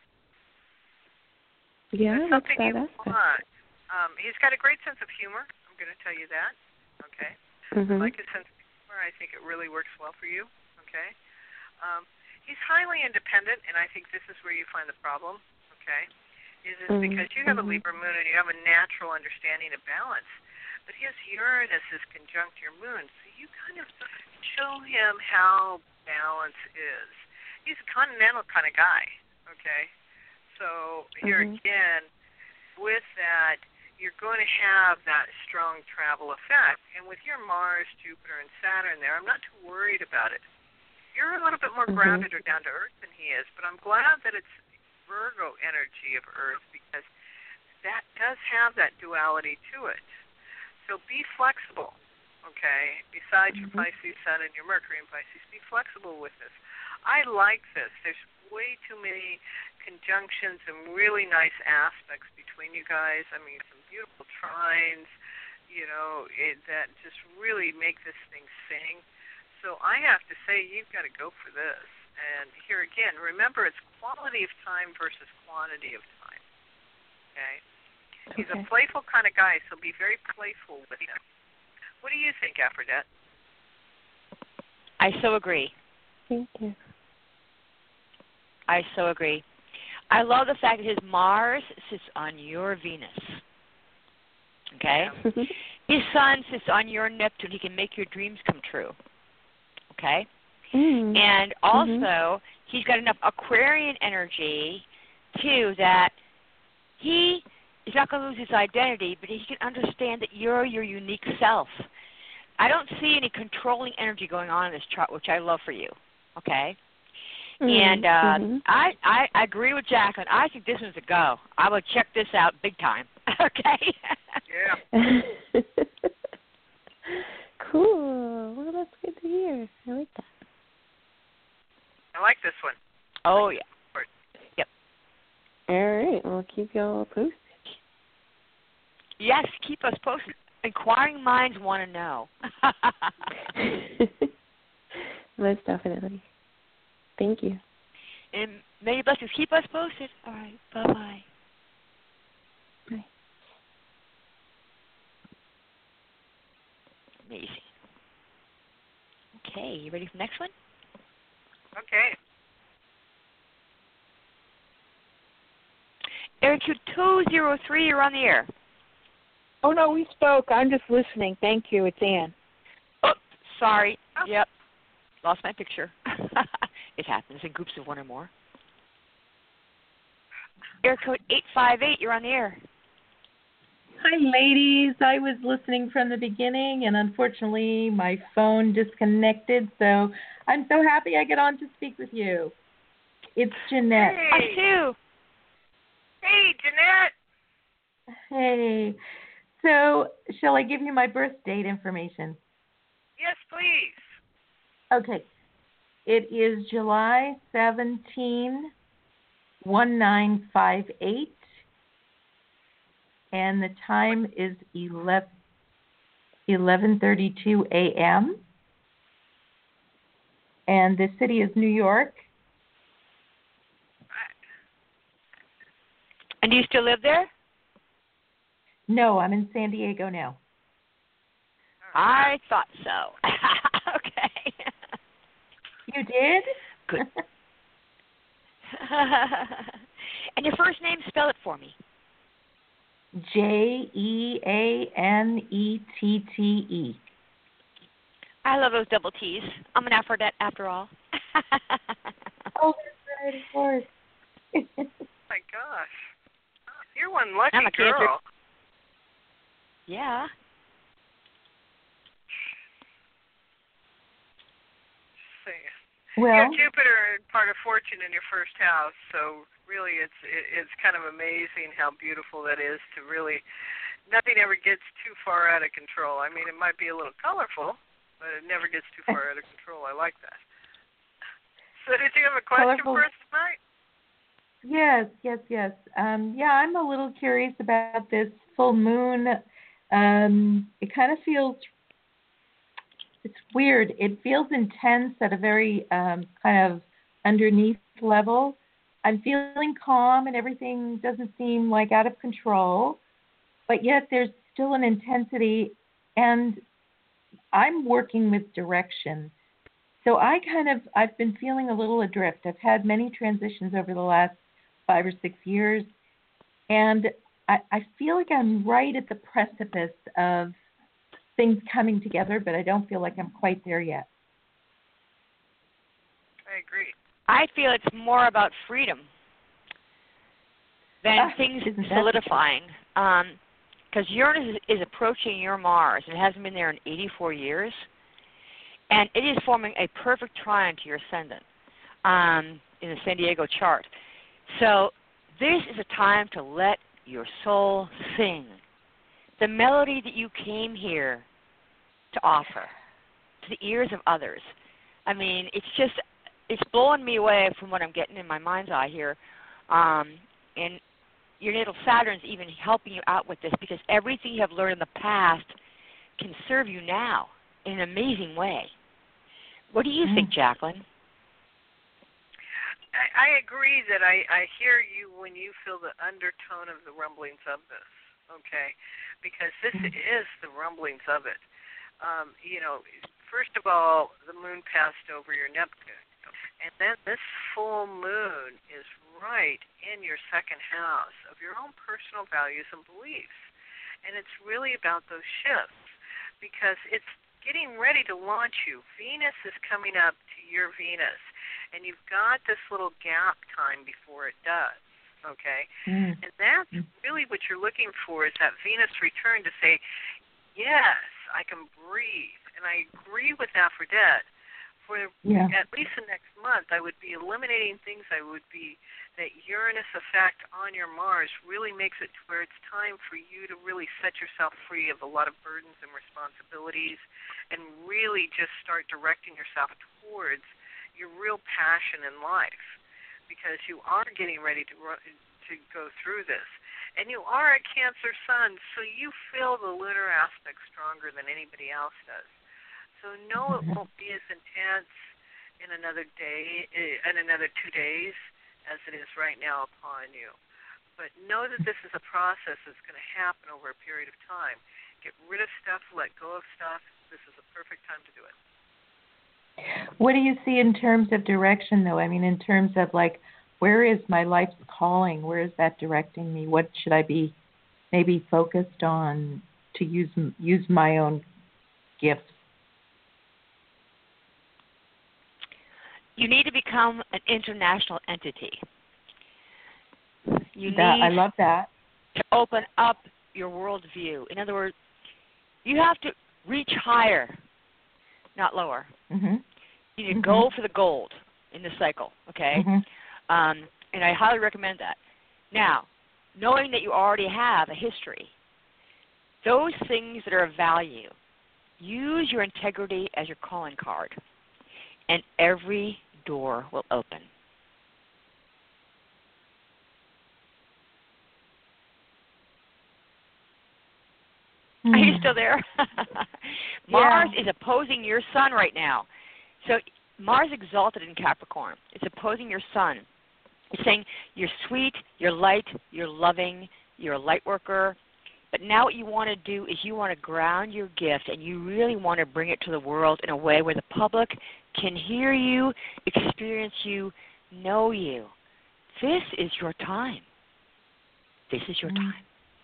Yeah, There's that's something that you aspect. want. Um, he's got a great sense of humor. I'm going to tell you that. Okay. Mm-hmm. I like his sense of humor. I think it really works well for you. Okay. Um, he's highly independent, and I think this is where you find the problem. Okay. Is it's mm-hmm. because you have a Libra moon and you have a natural understanding of balance, but his Uranus is conjunct your moon, so you kind of show him how balance is. He's a continental kind of guy. Okay. So here mm-hmm. again, with that, you're going to have that strong travel effect. And with your Mars, Jupiter, and Saturn there, I'm not too worried about it. You're a little bit more mm-hmm. grounded or down to earth than he is, but I'm glad that it's Virgo energy of Earth, because that does have that duality to it. So be flexible, okay? Besides mm-hmm. your Pisces Sun and your Mercury in Pisces, be flexible with this. I like this. There's way too many conjunctions and really nice aspects between you guys. I mean, some beautiful trines, you know, it, that just really make this thing sing. So I have to say, you've got to go for this. And here again, remember it's quality of time versus quantity of time. Okay? He's Okay. a playful kind of guy, so be very playful with him. What do you think, Aphrodite? I so agree. Thank you. I so agree. I love the fact that his Mars sits on your Venus. Okay? His Sun sits on your Neptune. He can make your dreams come true. Okay? Mm. And also, Mhm. he's got enough Aquarian energy, too, that he is not going to lose his identity, but he can understand that you're your unique self. I don't see any controlling energy going on in this chart, which I love for you. Okay? Mm. And uh, Mhm. I, I I agree with Jacqueline. I think this one's a go. I would check this out big time. Okay? Yeah. Cool. Well, that's good to hear. I like that. I like this one. Oh, yeah. Yep. All right. We'll keep you all posted. Yes, keep us posted. Inquiring minds want to know. Most definitely. Thank you. And many blessings. Keep us posted. All right. Bye-bye. Bye. Amazing. Okay, you ready for the next one? Okay. Area code two zero three, you're on the air. Oh, no, we spoke. I'm just listening. Thank you. It's Ann. Oh, sorry. Yep. Lost my picture. It happens in groups of one or more. Area code eight five eight, you're on the air. Hi, ladies. I was listening from the beginning, and unfortunately, my phone disconnected. So I'm so happy I get on to speak with you. It's Jeanette. Hey. Us too. Hey, Jeanette. Hey. So, shall I give you my birth date information? Yes, please. Okay. It is July seventeenth, nineteen fifty-eight. And the time is eleven thirty-two a.m. And the city is New York. And do you still live there? No, I'm in San Diego now. I thought so. Okay. You did? Good. And your first name, spell it for me. J E A N E T T E. I love those double T's. I'm an Aphrodite after all. Oh, that's right, of course. My gosh. You're one lucky I'm a girl. Cancer. Yeah. See. Well, You have Jupiter and part of fortune in your first house, so really it's it, it's kind of amazing how beautiful that is to really, nothing ever gets too far out of control. I mean, it might be a little colorful, but it never gets too far out of control. I like that. So did you have a question Colorful. for us tonight? yes, yes, yes. Um, yeah, I'm a little curious about this full moon. Um, it kind of feels, it's weird. It feels intense at a very um, kind of underneath level. I'm feeling calm and everything doesn't seem like out of control, but yet there's still an intensity, and I'm working with direction. So I kind of, I've been feeling a little adrift. I've had many transitions over the last five or six years, and I, I feel like I'm right at the precipice of things coming together, but I don't feel like I'm quite there yet. I agree. I feel it's more about freedom than Ah, things isn't that solidifying. Because um, Uranus is, is approaching your Mars, and it hasn't been there in eighty-four years. And it is forming a perfect trine to your ascendant um, in the San Diego chart. So this is a time to let your soul sing the melody that you came here to offer to the ears of others. I mean, it's just, it's blowing me away from what I'm getting in my mind's eye here. Um, and your natal Saturn's even helping you out with this, because everything you have learned in the past can serve you now in an amazing way. What do you Mm. think, Jacqueline? I, I agree that I, I hear you when you feel the undertone of the rumblings of this, okay? Because this mm-hmm. is the rumblings of it. Um, you know, first of all, the moon passed over your Neptune. And then this full moon is right in your second house of your own personal values and beliefs. And it's really about those shifts because it's getting ready to launch you. Venus is coming up to your Venus, and you've got this little gap time before it does, okay? Mm. And that's really what you're looking for is that Venus return to say, yes, I can breathe. And I agree with Aphrodite. For yeah. at least the next month, I would be eliminating things. I would be, that Uranus effect on your Mars really makes it to where it's time for you to really set yourself free of a lot of burdens and responsibilities and really just start directing yourself towards your real passion in life because you are getting ready to to go through this. And you are a Cancer sun, so you feel the lunar aspect stronger than anybody else does. So no, it won't be as intense in another day, in another two days, as it is right now upon you. But know that this is a process that's going to happen over a period of time. Get rid of stuff, let go of stuff. This is a perfect time to do it. What do you see in terms of direction, though? I mean, in terms of, like, where is my life's calling? Where is that directing me? What should I be maybe focused on to use use my own gifts? You need to become an international entity. You that, need I love that. to open up your worldview. In other words, you have to reach higher, not lower. Mm-hmm. You need to mm-hmm. go for the gold in the cycle, okay? Mm-hmm. Um, and I highly recommend that. Now, knowing that you already have a history, those things that are of value, use your integrity as your calling card, and every door will open. Mm. Are you still there? Mars yeah. is opposing your sun right now. So Mars exalted in Capricorn. It's opposing your sun. It's saying you're sweet, you're light, you're loving, you're a light worker. But now what you want to do is you want to ground your gift and you really want to bring it to the world in a way where the public can hear you, experience you, know you. This is your time. This is your time.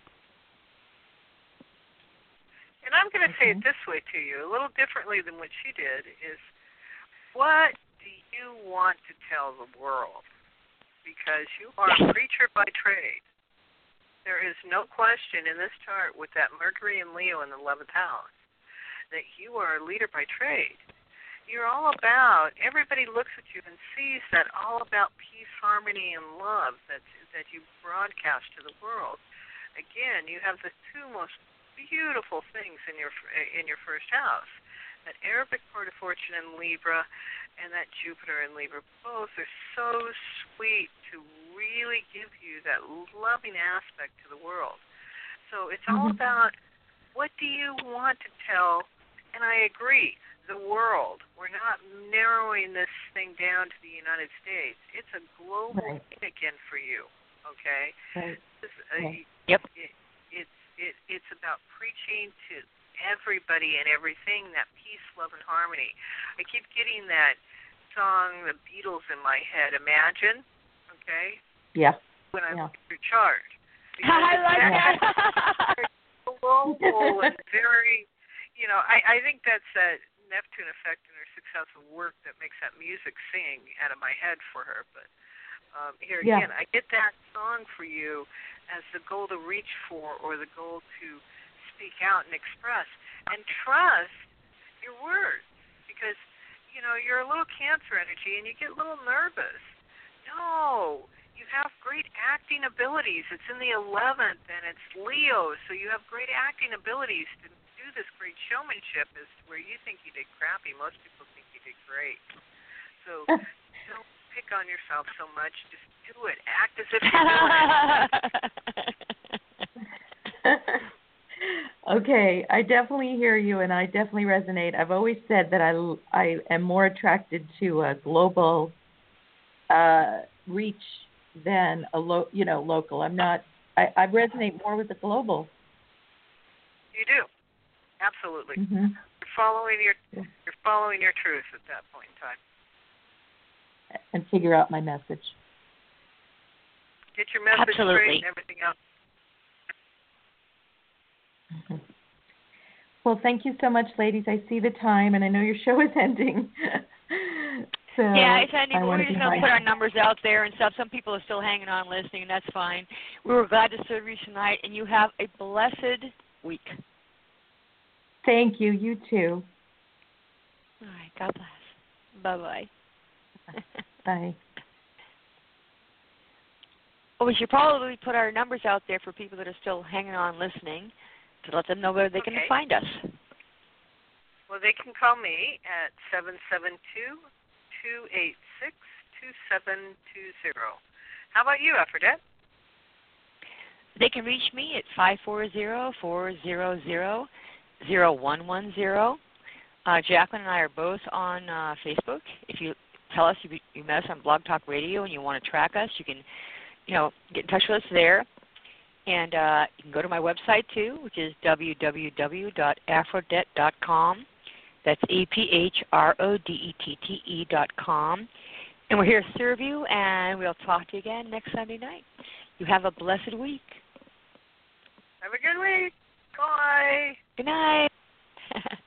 And I'm going to say it this way to you, a little differently than what she did, is what do you want to tell the world? Because you are a preacher by trade. There is no question in this chart with that Mercury and Leo in the eleventh house that you are a leader by trade. You're all about, everybody looks at you and sees that all about peace, harmony, and love that, that you broadcast to the world. Again, you have the two most beautiful things in your in your first house. That Arabic part of fortune in Libra and that Jupiter in Libra, both are so sweet to really give you that loving aspect to the world. So it's all mm-hmm. about what do you want to tell, and I agree, the world. We're not narrowing this thing down to the United States. It's a global right. thing again for you, okay? Right. This, uh, right. Yep. It, it's, it, it's about preaching to everybody and everything, that peace, love, and harmony. I keep getting that song, The Beatles, in my head, Imagine, okay? Yeah. When I yeah. look at your chart. I like that. Very global and very, you know, I, I think that's that Neptune effect in her successful work that makes that music sing out of my head for her. But um, here yeah. again, I get that song for you as the goal to reach for or the goal to speak out and express and trust your words because, you know, you're a little Cancer energy and you get a little nervous. No, you have great acting abilities. It's in the eleventh and it's Leo, so you have great acting abilities to do this great showmanship is where you think you did crappy. Most people think you did great. So don't pick on yourself so much. Just do it. Act as if you're doing it. Okay, I definitely hear you, and I definitely resonate. I've always said that I, I am more attracted to a global uh, reach than a lo- you know local. I'm not. I, I resonate more with the global. You do, absolutely. Mm-hmm. You're following your you're following your truth at that point in time. And figure out my message. Get your message Absolutely. straight and everything else. Mm-hmm. Well, thank you so much, ladies. I see the time, and I know your show is ending. so yeah, it's ending. I We're want just to going to be put our numbers out there and stuff. Some people are still hanging on listening, and that's fine. We were glad to serve you tonight, and you have a blessed week. Thank you. You too. All right. God bless. Bye-bye. Bye. Well, we should probably put our numbers out there for people that are still hanging on listening to let them know where they okay. can find us. Well, they can call me at seven seven two, two eight six, two seven two zero. How about you, Aphrodite? They can reach me at five four zero, four zero zero, zero one one zero. Uh, Jacqueline and I are both on uh, Facebook. If you tell us you, you met us on Blog Talk Radio and you want to track us, you can, you know, get in touch with us there. And uh, you can go to my website, too, which is w w w dot aphrodette dot com. That's A P H R O D E T T E dot com. And we're here to serve you, and we'll talk to you again next Sunday night. You have a blessed week. Have a good week. Bye. Good night.